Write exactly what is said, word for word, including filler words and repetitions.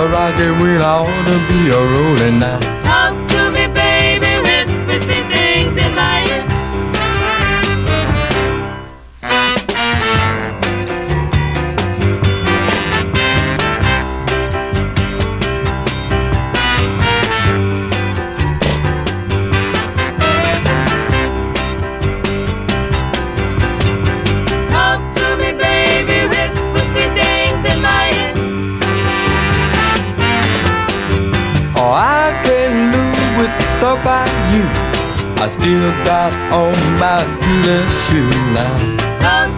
a rockin', we'll ought to be a rollin' now. Talk to me, baby, whisper sweet things in my ear. Talk to me, baby, whisper sweet things in my ear. Oh, I can't lose with the stuff I use. I still got on my two-left shoe now. Talk